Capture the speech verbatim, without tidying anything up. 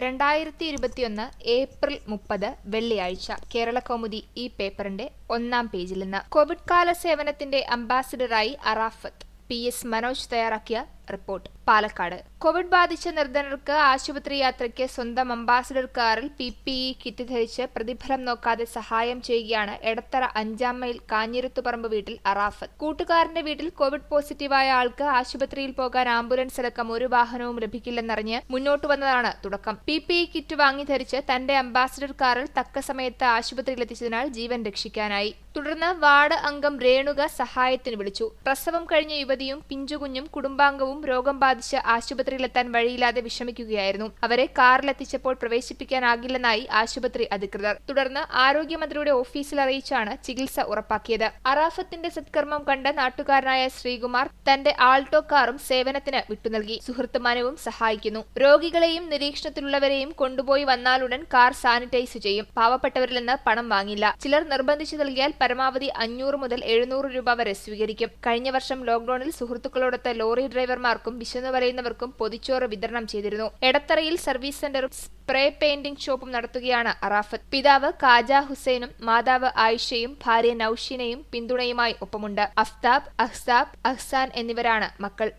രണ്ടായിരത്തി ഇരുപത്തിയൊന്ന് ഏപ്രിൽ മുപ്പത് വെള്ളിയാഴ്ച കേരളകൗമുദി ഈ പേപ്പറിന്റെ ഒന്നാം പേജിൽ നിന്ന് കോവിഡ് കാല സേവനത്തിന്റെ അംബാസിഡറായി അറാഫത്ത്. പി എസ് മനോജ് തയ്യാറാക്കിയ റിപ്പോർട്ട്. പാലക്കാട് കോവിഡ് ബാധിച്ച നിർധനർക്ക് ആശുപത്രി യാത്രയ്ക്ക് സ്വന്തം അംബാസിഡർ കാറിൽ പി പി ഇ കിറ്റ് ധരിച്ച് പ്രതിഫലം നോക്കാതെ സഹായം ചെയ്യുകയാണ് എടത്തറ അഞ്ചാം മൈൽ കാഞ്ഞിരത്തുപറമ്പ് വീട്ടിൽ അറാഫത്ത്. കൂട്ടുകാരന്റെ വീട്ടിൽ കോവിഡ് പോസിറ്റീവായ ആൾക്ക് ആശുപത്രിയിൽ പോകാൻ ആംബുലൻസ് അടക്കം ഒരു വാഹനവും ലഭിക്കില്ലെന്നറിഞ്ഞ് മുന്നോട്ട് വന്നതാണ് തുടക്കം. പി പി ഇ കിറ്റ് വാങ്ങി ധരിച്ച് തന്റെ അംബാസിഡർ കാറിൽ തക്ക സമയത്ത് ആശുപത്രിയിലെത്തിച്ചതിനാൽ ജീവൻ രക്ഷിക്കാനായി. തുടർന്ന് വാർഡ് അംഗം രേണുക സഹായത്തിന് വിളിച്ചു. പ്രസവം കഴിഞ്ഞ യുവതിയും പിഞ്ചുകുഞ്ഞും കുടുംബാംഗവും രോഗം ബാധിച്ച് ആശുപത്രിയിലെത്താൻ വഴിയില്ലാതെ വിഷമിക്കുകയായിരുന്നു. അവരെ കാറിലെത്തിച്ചപ്പോൾ പ്രവേശിപ്പിക്കാനാകില്ലെന്നായി ആശുപത്രി അധികൃതർ. തുടർന്ന് ആരോഗ്യമന്ത്രിയുടെ ഓഫീസിൽ അറിയിച്ചാണ് ചികിത്സ ഉറപ്പാക്കിയത്. അറാഫത്തിന്റെ സത്കർമ്മം കണ്ട് നാട്ടുകാരനായ ശ്രീകുമാർ തന്റെ ആൾട്ടോ കാറും സേവനത്തിന് വിട്ടുനൽകി. സുഹൃത്ത് മനുവും സഹായിക്കുന്നു. രോഗികളെയും നിരീക്ഷണത്തിലുള്ളവരെയും കൊണ്ടുപോയി വന്നാലുടൻ കാർ സാനിറ്റൈസ് ചെയ്യും. പാവപ്പെട്ടവരിൽ നിന്ന് പണം വാങ്ങില്ല. ചിലർ നിർബന്ധിച്ചു നൽകിയാൽ പരമാവധി അഞ്ഞൂറ് മുതൽ എഴുന്നൂറ് രൂപ വരെ സ്വീകരിക്കും. കഴിഞ്ഞ വർഷം ലോക്ഡൌണിൽ സുഹൃത്തുക്കളോടൊത്ത് ലോറി ഡ്രൈവർമാർക്കും വിശന്നു വലയുന്നവർക്കും പൊതിച്ചോറ് വിതരണം ചെയ്തിരുന്നു. എടത്തറയിൽ സർവീസ് സെന്ററും സ്പ്രേ പെയിന്റിംഗ് ഷോപ്പും നടത്തുകയാണ് അറാഫത്ത്. പിതാവ് കാജ ഹുസൈനും മാതാവ് ആയിഷയും ഭാര്യ നൌഷീനയും പിന്തുണയുമായി ഒപ്പമുണ്ട്. അഫ്താബ്, അഹ്സാബ്, അഹ്സാൻ എന്നിവരാണ് മക്കൾ.